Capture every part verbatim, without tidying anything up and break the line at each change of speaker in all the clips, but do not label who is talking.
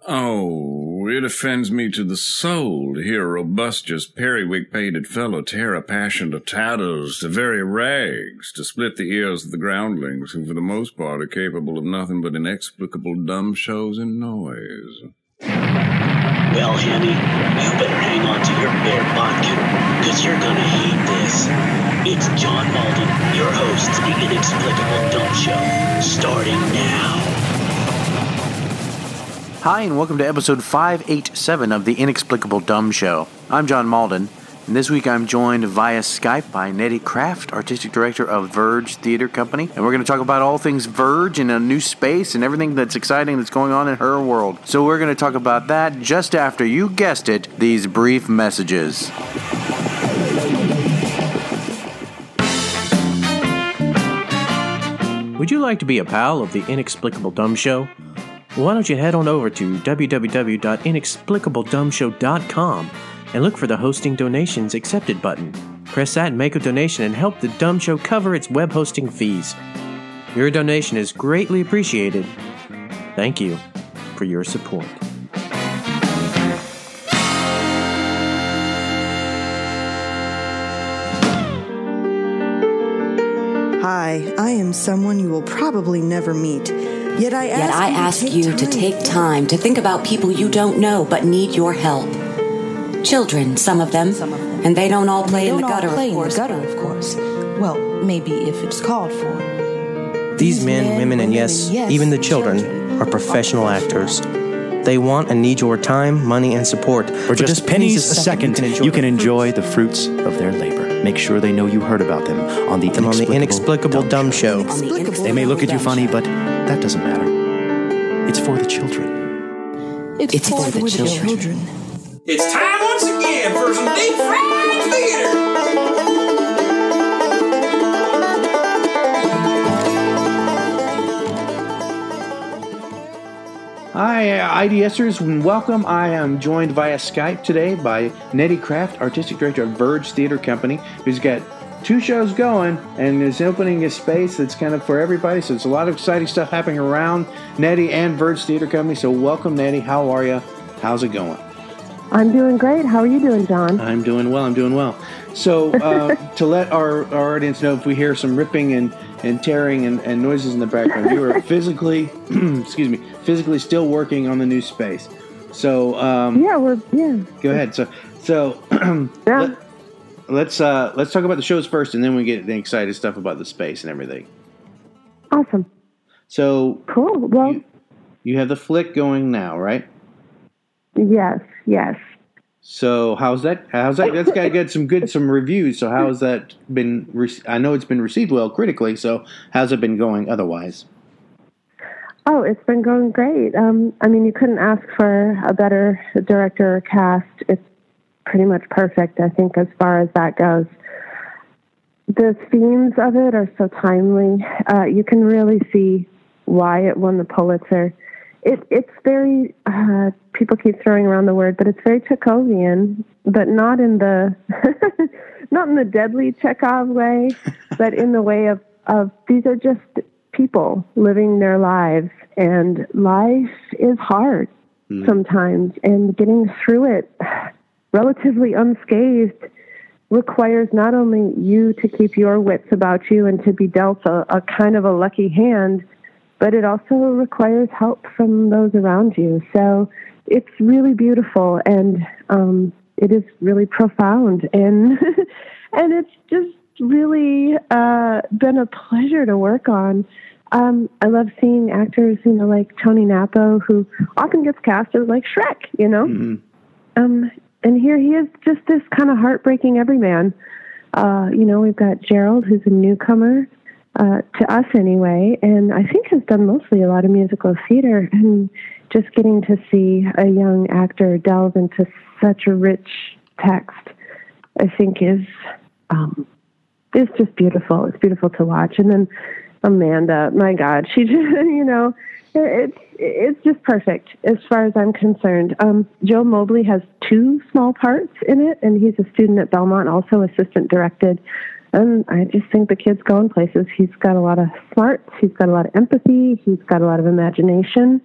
Oh, it offends me to the soul to hear a robustious, periwig-pated fellow tear a passion to tatters, to very rags, to split the ears of the groundlings, who for the most part are capable of nothing but inexplicable dumb shows and noise.
Well, Henny, you better hang on to your bear vodka, because you're gonna hate this. It's John Malden, your host of the Inexplicable Dumb Show, starting now.
Hi, and welcome to episode five eighty-seven of the Inexplicable Dumb Show. I'm John Malden, and this week I'm joined via Skype by Nettie Kraft, Artistic Director of Verge Theater Company, and we're going to talk about all things Verge and a new space and everything that's exciting that's going on in her world. So we're going to talk about that just after, you guessed it, these brief messages. Would you like to be a pal of the Inexplicable Dumb Show? Well, why don't you head on over to w w w dot inexplicable dumb show dot com and look for the Hosting Donations Accepted button. Press that and make a donation and help the Dumb Show cover its web hosting fees. Your donation is greatly appreciated. Thank you for your support.
Hi, I am someone you will probably never meet. Yet I ask,
Yet I
you,
ask
to
you to take time to think about people you don't know but need your help. Children, some of them, some of them. And they don't all play in the gutter,
play
of course.
In the gutter, of course. Well, maybe if it's called for.
These, These men, men, women, and yes, yes even the children, children are professional actors. They want and need your time, money, and support.
For, For just, just pennies a second, you can enjoy, you can enjoy the fruits of their labor. Make sure they know you heard about them on the
Inexplicable,
on the
Inexplicable Dumb, Dumb Show.
Show. They may look at you funny, but that doesn't matter. It's for the children.
It's, it's for, for the, the children. children.
It's time once again for some deep fried theater.
Hi, IDSers, and welcome. I am joined via Skype today by Nettie Kraft, Artistic Director of Verge Theater Company, who's got two shows going and is opening a space that's kind of for everybody. So it's a lot of exciting stuff happening around Nettie and Verge Theater Company. So welcome, Nettie. How are you? How's it going?
I'm doing great. How are you doing, John?
I'm doing well. I'm doing well. So uh, to let our, our audience know, if we hear some ripping and, and tearing and, and noises in the background, you are physically, excuse me, physically still working on the new space. So um,
yeah, we're yeah.
Go ahead. So so
yeah.
let, let's uh, let's talk about the shows first, and then we get the exciting stuff about the space and everything.
Awesome.
So
cool. Well,
you, you have the flick going now, right?
Yes. Yes.
So how's that? How's that? That's got get some good some reviews. So how has that been? Re- I know it's been received well critically. So how's it been going otherwise?
Oh, it's been going great. Um, I mean, you couldn't ask for a better director or cast. It's pretty much perfect, I think, as far as that goes. The themes of it are so timely. Uh, you can really see why it won the Pulitzer. It, it's very, uh, people keep throwing around the word, but it's very Chekhovian, but not in the, not in the deadly Chekhov way, but in the way of, of these are just people living their lives, and life is hard mm. sometimes, and getting through it relatively unscathed requires not only you to keep your wits about you and to be dealt a, a kind of a lucky hand, but it also requires help from those around you. So it's really beautiful, and um, it is really profound, and and it's just really uh, been a pleasure to work on. Um, I love seeing actors, you know, like Tony Napo, who often gets cast as like Shrek, you know. Mm-hmm. Um, and here he is, just this kind of heartbreaking everyman. Uh, you know, we've got Gerald, who's a newcomer. Uh, to us anyway, and I think has done mostly a lot of musical theater, and just getting to see a young actor delve into such a rich text, I think is um, is just beautiful. It's beautiful to watch. And then Amanda, my God, she just, you know, it's it's just perfect as far as I'm concerned. Um, Joe Mobley has two small parts in it, and he's a student at Belmont, also assistant directed. And I just think the kid's going places. He's got a lot of smarts. He's got a lot of empathy. He's got a lot of imagination.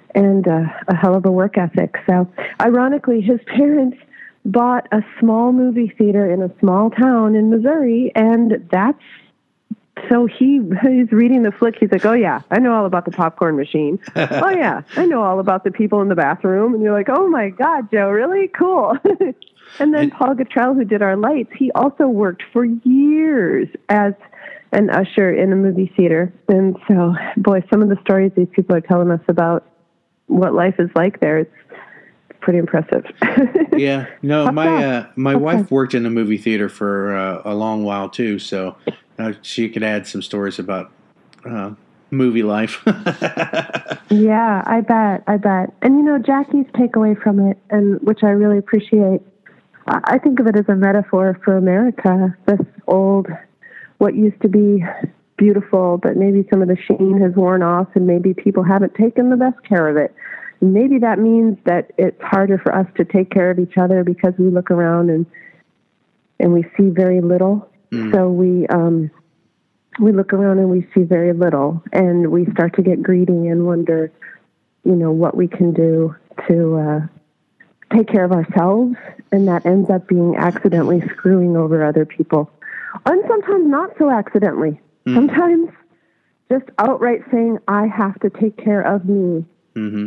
and uh, a hell of a work ethic. So, ironically, his parents bought a small movie theater in a small town in Missouri, and that's so he he's reading the flick. He's like, "Oh yeah, I know all about the popcorn machine. Oh yeah, I know all about the people in the bathroom." And you're like, "Oh my God, Joe, really cool." And then Paul Guttrell, who did our lights, he also worked for years as an usher in a movie theater. And so, boy, some of the stories these people are telling us about what life is like there, it's pretty impressive.
Yeah, no, my uh, my
okay.
wife worked in a movie theater for uh, a long while too, so uh, she could add some stories about uh, movie life.
Yeah, I bet, I bet. And you know, Jackie's takeaway from it, and which I really appreciate, I think of it as a metaphor for America. This old, what used to be beautiful, but maybe some of the sheen has worn off, and maybe people haven't taken the best care of it. Maybe that means that it's harder for us to take care of each other because we look around and and we see very little. Mm. So we um, we look around and we see very little, and we start to get greedy and wonder, you know, what we can do to uh, take care of ourselves, and that ends up being accidentally screwing over other people, and sometimes not so accidentally. Mm. Sometimes just outright saying, "I have to take care of me."
Mm-hmm.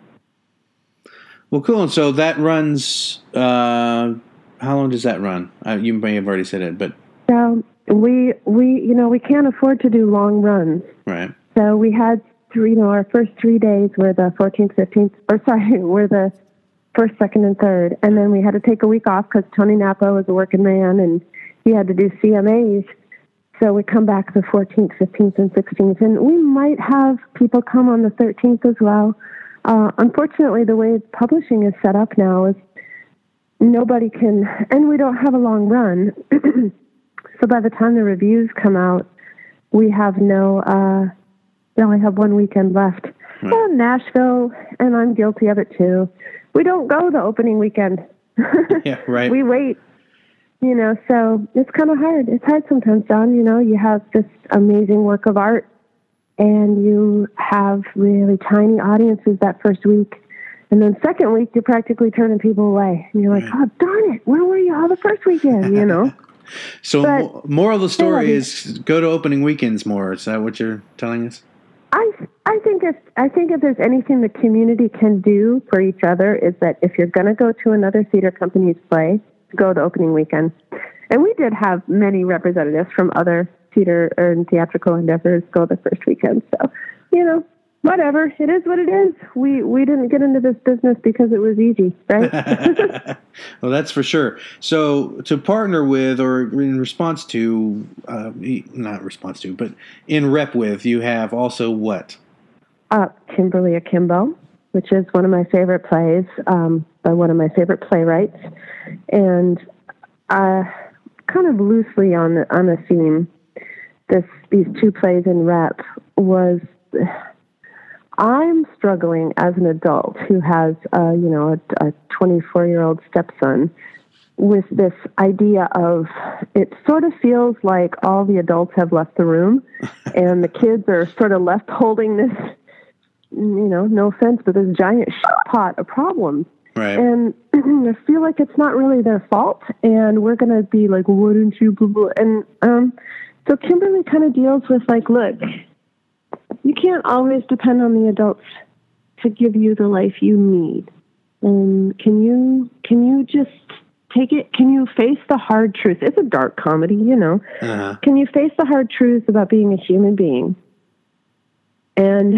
Well, cool. And so that runs, uh, how long does that run? Uh, you may have already said it, but.
So we, we, you know, we can't afford to do long runs.
Right.
So we had three, you know, our first three days were the fourteenth, fifteenth, or sorry, were the first, second, and third. And then we had to take a week off because Tony Napa was a working man and he had to do C M As. So we come back the fourteenth, fifteenth, and sixteenth. And we might have people come on the thirteenth as well. Uh, unfortunately, the way publishing is set up now is nobody can, and we don't have a long run. So by the time the reviews come out, we have no, uh, we only have one weekend left. Right. And Nashville, and I'm guilty of it too. We don't go the opening weekend.
Yeah, right.
We wait, you know, so it's kind of hard. It's hard sometimes, John. You know, you have this amazing work of art, and you have really tiny audiences that first week. And then second week, you're practically turning people away. And you're like, oh, darn it, where were you all the first weekend, you know?
So but, moral of the story yeah, is go to opening weekends more. Is that what you're telling us?
I I think if I think if there's anything the community can do for each other is that if you're going to go to another theater company's play, go to opening weekend. And we did have many representatives from other theater or theatrical endeavors go the first weekend. So, you know, whatever. It is what it is. We we didn't get into this business because it was easy, right?
Well, that's for sure. So to partner with or in response to, uh, not response to, but in rep with, you have also what?
Uh, Kimberly Akimbo, which is one of my favorite plays um, by one of my favorite playwrights. And uh, kind of loosely on the, on a theme, This these two plays in rep was I'm struggling as an adult who has uh, you know a twenty-four-year-old stepson with this idea of it sort of feels like all the adults have left the room and the kids are sort of left holding this, you know, no offense, but this giant pot of problems.
Right.
And I feel like it's not really their fault, and we're going to be like, well, why didn't you, blah, blah. And um, so Kimberly kind of deals with like, look, you can't always depend on the adults to give you the life you need. And can you, can you just take it? Can you face the hard truth? It's a dark comedy, you know. Uh-huh. Can you face the hard truth about being a human being? And,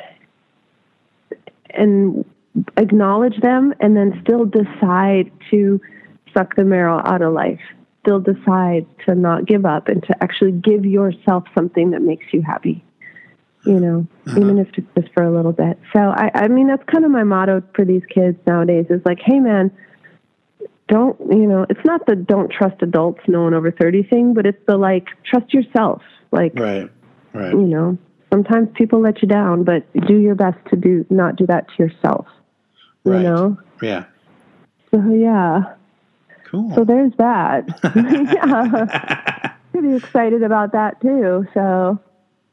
and, acknowledge them and then still decide to suck the marrow out of life, still decide to not give up and to actually give yourself something that makes you happy, you know, uh-huh. even if it's just for a little bit. So, I, I mean, that's kind of my motto for these kids nowadays is like, hey, man, don't, you know, it's not the don't trust adults, no one over thirty thing, but it's the like, trust yourself. Like,
right, right.
You know, sometimes people let you down, but do your best to do not do that to yourself. You
right.
know?
Yeah.
So, yeah.
Cool.
So there's that. Yeah. Pretty excited about that, too. So.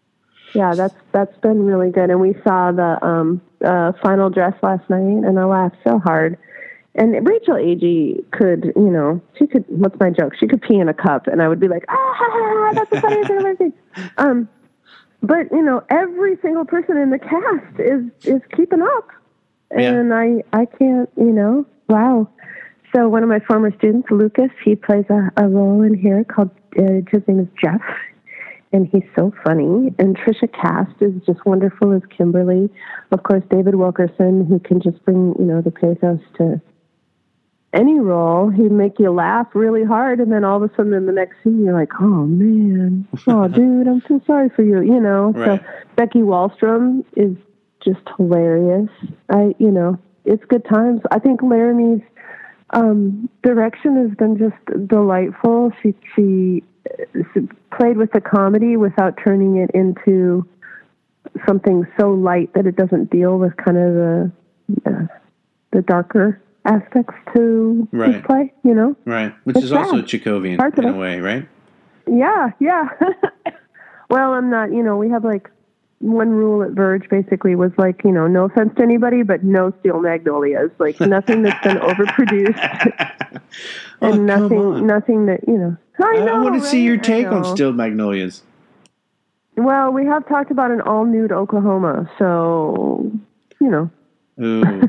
Yeah, that's that's been really good. And we saw the um, uh, final dress last night, and I laughed so hard. And Rachel Agee could, you know, she could, what's my joke? She could pee in a cup, and I would be like, ah, ha, ha, that's the funniest thing I've ever seen. Um, but, you know, every single person in the cast is, is keeping up. And yeah. I, I can't, you know, wow. So one of my former students, Lucas, he plays a, a role in here called, uh, his name is Jeff, and he's so funny. And Trisha Cast is just wonderful as Kimberly. Of course, David Wilkerson, who can just bring, you know, the pathos to any role. He'd make you laugh really hard, and then all of a sudden in the next scene, you're like, oh, man. Oh, dude, I'm so sorry for you, you know. Right. So Becky Wallstrom is just hilarious. I, you know, it's good times. I think Laramie's um, direction has been just delightful. She, she she played with the comedy without turning it into something so light that it doesn't deal with kind of the uh, the darker aspects to
right.
this play, you know?
Right, which
it's
is
sad.
also Chekhovian
Parts
in
of
a
it.
way, right?
Yeah, yeah. Well, I'm not, you know, we have like one rule at Verge basically was like, you know, no offense to anybody, but no Steel Magnolias. Like nothing that's been overproduced.
Oh,
and nothing,
come on.
nothing that, you know. I, know,
I want to
right?
see your take on
know.
Steel Magnolias.
Well, we have talked about an all-nude Oklahoma, so, you know.
Ooh.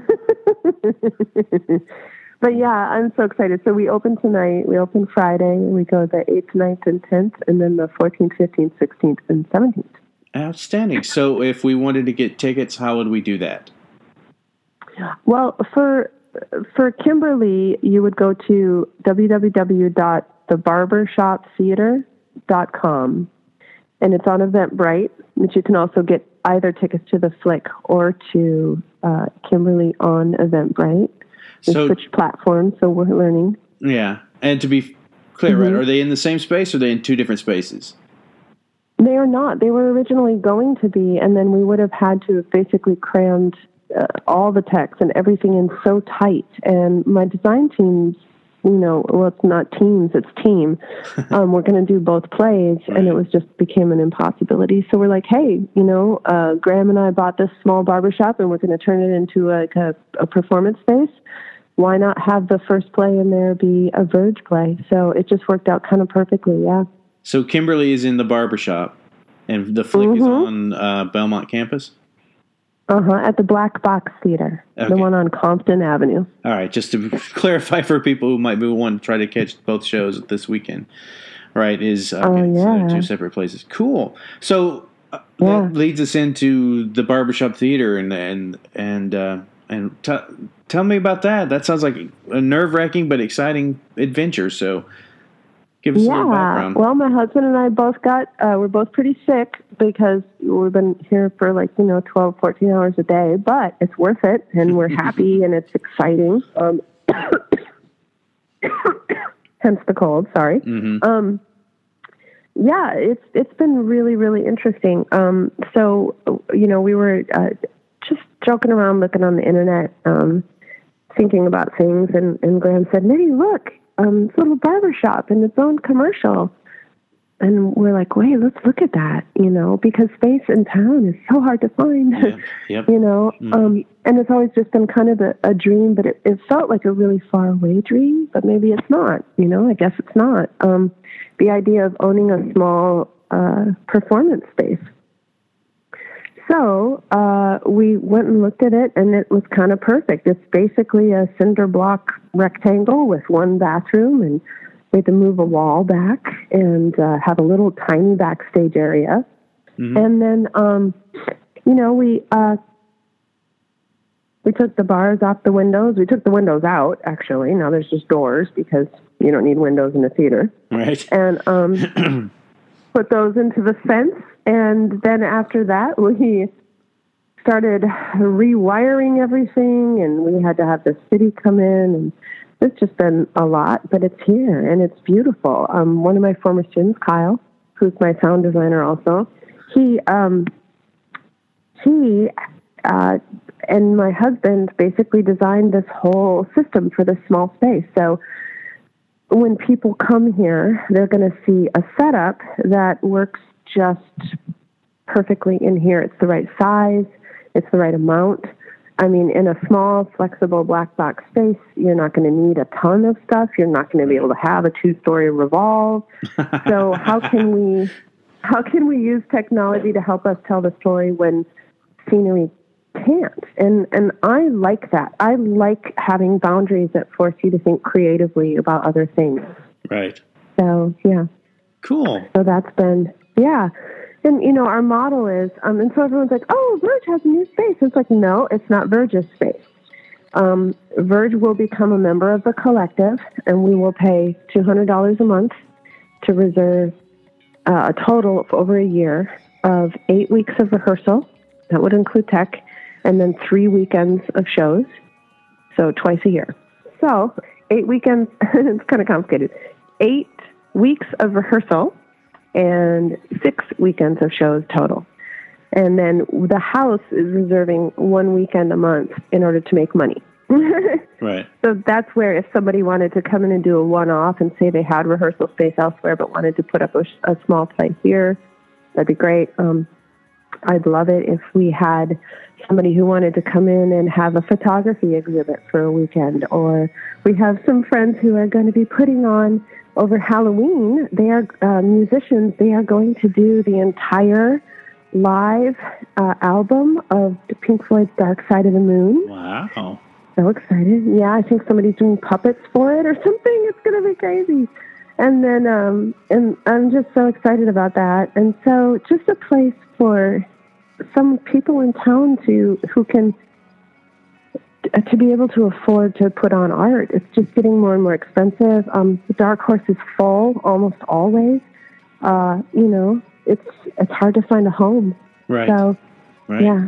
But yeah, I'm so excited. So we open tonight, we open Friday, and we go the eighth, ninth, and tenth, and then the fourteenth, fifteenth, sixteenth, and seventeenth.
Outstanding. So if we wanted to get tickets, how would we do that?
Well, for for Kimberly, you would go to w w w dot the barbershop theater dot com, and it's on Eventbrite, which you can also get either tickets to the flick or to uh, Kimberly on Eventbrite. We
So,
switch platforms, so we're learning.
Yeah. And to be clear,
Mm-hmm.
right, are they in the same space or are they in two different spaces?
They are not. They were originally going to be, and then we would have had to have basically crammed uh, all the text and everything in so tight. And my design teams, you know, well, it's not teams, it's team. Um, we're going to do both plays, right. And it was just became an impossibility. So we're like, hey, you know, uh, Graham and I bought this small barbershop, and we're going to turn it into a, a, a performance space. Why not have the first play in there be a Verge play? So it just worked out kind of perfectly, yeah.
So Kimberly is in the barbershop, and the flick
mm-hmm.
is on uh, Belmont campus?
Uh-huh, at the Black Box Theater, okay. The one on Compton Avenue.
All right, just to clarify for people who might be wanting to try to catch both shows this weekend, right, is uh,
oh, yeah.
two separate places. Cool. So uh,
yeah.
that leads us into the barbershop theater, and and and uh, and t- tell me about that. That sounds like a nerve-wracking but exciting adventure, so give us
yeah.
a little background.
Well, my husband and I both got, uh, we're both pretty sick because we've been here for like, you know, twelve, fourteen hours a day, but it's worth it, and we're happy, and it's exciting. Um, hence the cold, sorry.
Mm-hmm.
Um, yeah, it's it's been really, really interesting. Um, so, you know, we were uh, just joking around, looking on the internet, um, thinking about things, and, and Graham said, Nettie, look, um, this little barbershop in its own commercial. And we're like, wait, let's look at that, you know, because space in town is so hard to find,
yeah. Yep.
you know,
mm.
um, and it's always just been kind of a, a dream, but it, it felt like a really far away dream, but maybe it's not, you know, I guess it's not. Um, the idea of owning a small uh, performance space. So uh, we went and looked at it, and it was kind of perfect. It's basically a cinder block rectangle with one bathroom, and we had to move a wall back and uh, have a little tiny backstage area. Mm-hmm. And then, um, you know, we uh, we took the bars off the windows. We took the windows out, actually. Now there's just doors because you don't need windows in a theater.
Right.
And um, put those into the fence. And then after that, we started rewiring everything, and we had to have the city come in, and it's just been a lot, but it's here, and it's beautiful. Um, one of my former students, Kyle, who's my sound designer also, he, um, he uh, and my husband basically designed this whole system for this small space. So when people come here, they're going to see a setup that works just perfectly in here. It's the right size. It's the right amount. I mean, in a small, flexible black box space, you're not going to need a ton of stuff. You're not going to be able to have a two-story revolve. So how can we, how can we use technology to help us tell the story when scenery can't? And and I like that. I like having boundaries that force you to think creatively about other things.
Right.
So yeah.
Cool.
So that's been yeah. And you know, our model is um and so everyone's like, oh, Verge has a new space. It's like, no, it's not Verge's space. Um, Verge will become a member of the collective, and we will pay two hundred dollars a month to reserve uh, a total of over a year of eight weeks of rehearsal. That would include tech, and then three weekends of shows, so twice a year. So eight weekends, it's kind of complicated. Eight weeks of rehearsal and six weekends of shows total. And then the house is reserving one weekend a month in order to make money.
Right.
So that's where if somebody wanted to come in and do a one-off and say they had rehearsal space elsewhere but wanted to put up a, a small play here, that'd be great. Um, I'd love it if we had somebody who wanted to come in and have a photography exhibit for a weekend, or we have some friends who are going to be putting on over Halloween. They are uh, musicians. They are going to do the entire live uh, album of Pink Floyd's Dark Side of the Moon.
Wow.
So excited. Yeah, I think somebody's doing puppets for it or something. It's going to be crazy. And then, um, and I'm just so excited about that. And so just a place for some people in town to, who can, to be able to afford to put on art. It's just getting more and more expensive. Um, the Dark Horse is full almost always. Uh, you know, it's, it's hard to find a home.
Right.
So,
right.
yeah.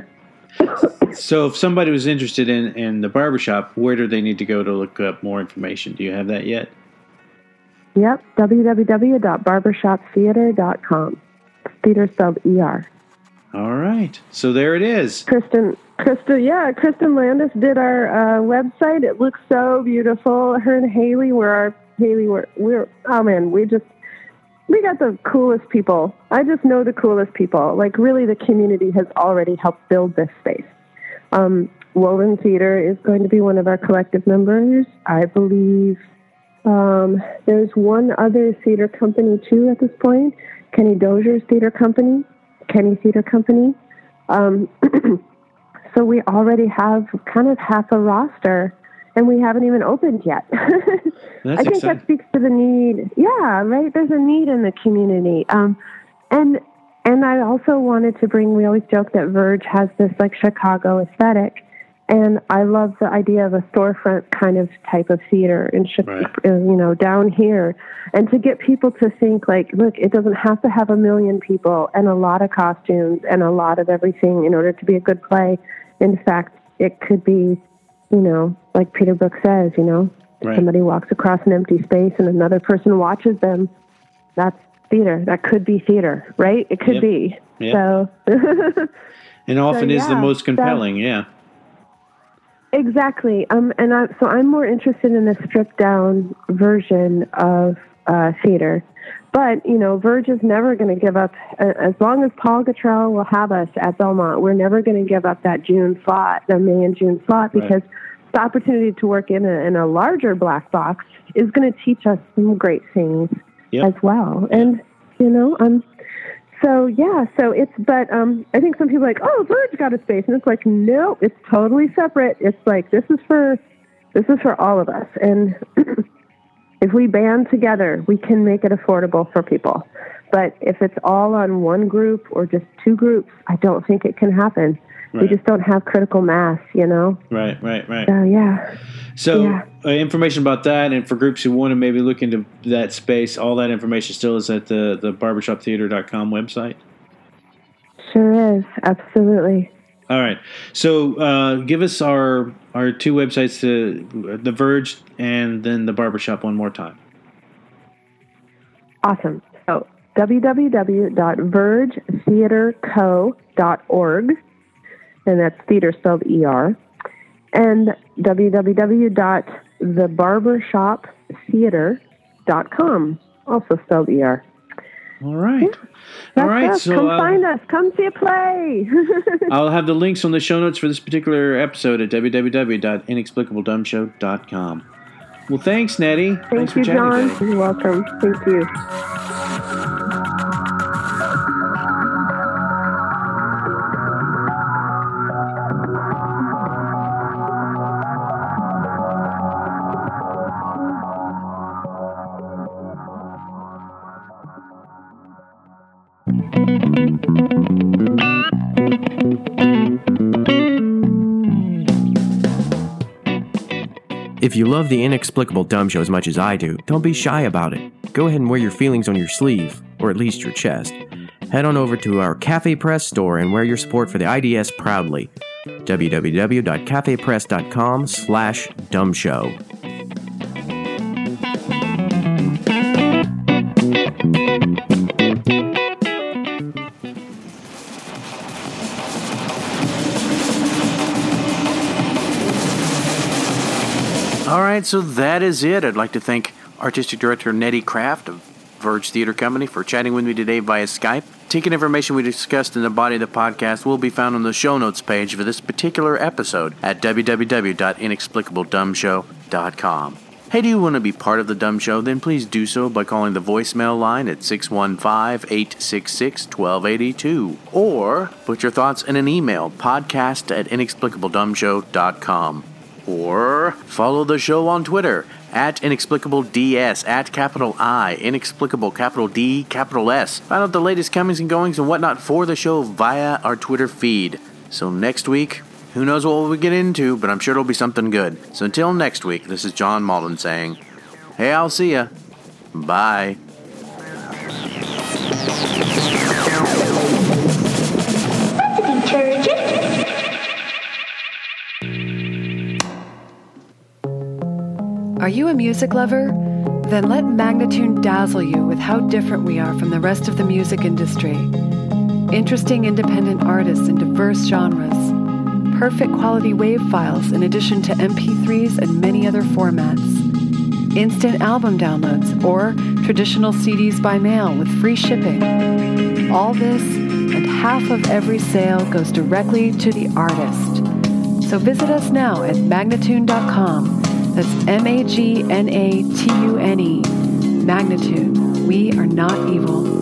So if somebody was interested in, in the barbershop, where do they need to go to look up more information? Do you have that yet?
Yep, w w w dot barbershop theater dot com. Theater spelled E R.
All right. So there it is.
Kristen, Kristen, yeah, Kristen Landis did our uh, website. It looks so beautiful. Her and Haley were our, Haley were, we're, oh man, we just, we got the coolest people. I just know the coolest people. Like, really, the community has already helped build this space. Um, Woven Theater is going to be one of our collective members. I believe um, there's one other theater company, too, at this point. Kenny Dozier's theater company. Kenny Theater Company. Um, so we already have kind of half a roster, and we haven't even opened yet.
That's
I think
exciting.
that speaks to the need. Yeah, right? There's a need in the community. Um, and and I also wanted to bring, we always joke that Verge has this like Chicago aesthetic. And I love the idea of a storefront kind of type of theater in Chicago,
Right.
you know, down here. And to get people to think like, look, it doesn't have to have a million people and a lot of costumes and a lot of everything in order to be a good play. In fact, it could be, you know, like Peter Brook says, you know, if
Right.
somebody walks across an empty space and another person watches them, that's theater. That could be theater, right? It could
Yep.
be.
Yep.
So,
And often
So,
is the
yeah,
most
so-
compelling, yeah.
exactly. Um, and I, so I'm more interested in a stripped down version of uh, theater. But, you know, Verge is never going to give up, uh, as long as Paul Guttrell will have us at Belmont, we're never going to give up that June slot, the May and June slot,
Right.
because the opportunity to work in a, in a larger black box is going to teach us some great things
Yep.
as well. And, you know, um, so, yeah, so it's, but um, I think some people are like, oh, Verge got a space. And it's like, no, it's totally separate. It's like, this is for, this is for all of us. And if we band together, we can make it affordable for people. But if it's all on one group or just two groups, I don't think it can happen.
Right.
We just don't have critical mass, you know?
Right, right, right.
So, yeah.
So
Yeah.
uh, information about that, and for groups who want to maybe look into that space, all that information still is at the, the barbershop theater dot com website?
Sure is. Absolutely.
All right. So uh, give us our our two websites, to The Verge and then the Barbershop one more time.
Awesome. So w w w dot verge theater co dot org, and that's theater spelled E R, and w w w dot the barbershop theater dot com, also spelled E R.
All right.
That's
All right.
us.
So
come
uh,
find us. Come see a play.
I'll have the links on the show notes for this particular episode at w w w dot inexplicable dumb show dot com. Well, thanks, Nettie.
Thank
thanks for
you,
chatting
John.
today.
You're welcome. Thank you.
If you love the Inexplicable Dumb Show as much as I do, don't be shy about it. Go ahead and wear your feelings on your sleeve, or at least your chest. Head on over to our Cafe Press store and wear your support for the I D S proudly. w w w dot cafe press dot com slash dumb show.
All right, so that is it. I'd like to thank Artistic Director Nettie Kraft of Verge Theater Company for chatting with me today via Skype. Ticket information we discussed in the body of the podcast will be found on the show notes page for this particular episode at w w w dot inexplicable dumb show dot com. Hey, do you want to be part of the Dumb Show? Then please do so by calling the voicemail line at six one five, eight six six, one two eight two. Or put your thoughts in an email, podcast at inexplicable dumb show dot com. Or follow the show on Twitter at InexplicableDS, at capital I, Inexplicable, capital D, capital S. Find out the latest comings and goings and whatnot for the show via our Twitter feed. So next week, who knows what we'll get into, but I'm sure it'll be something good. So until next week, this is John Malden saying, hey, I'll see ya. Bye.
Are you a music lover? Then let Magnatune dazzle you with how different we are from the rest of the music industry. Interesting independent artists in diverse genres. Perfect quality WAV files in addition to M P threes and many other formats. Instant album downloads or traditional C Ds by mail with free shipping. All this and half of every sale goes directly to the artist. So visit us now at magnatune dot com. That's M A G N A T U N E. Magnatune. We are not evil.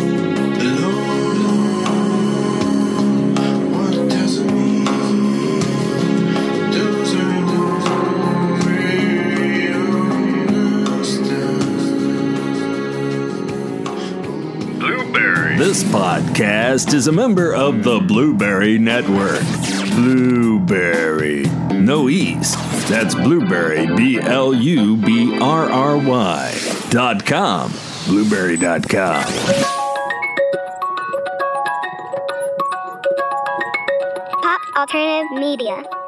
Blueberry. This podcast is a member of the Blueberry Network. Blueberry. No E's. That's Blueberry, B L U B R R Y dot com. Blueberry dot com.
Pop Alternative Media.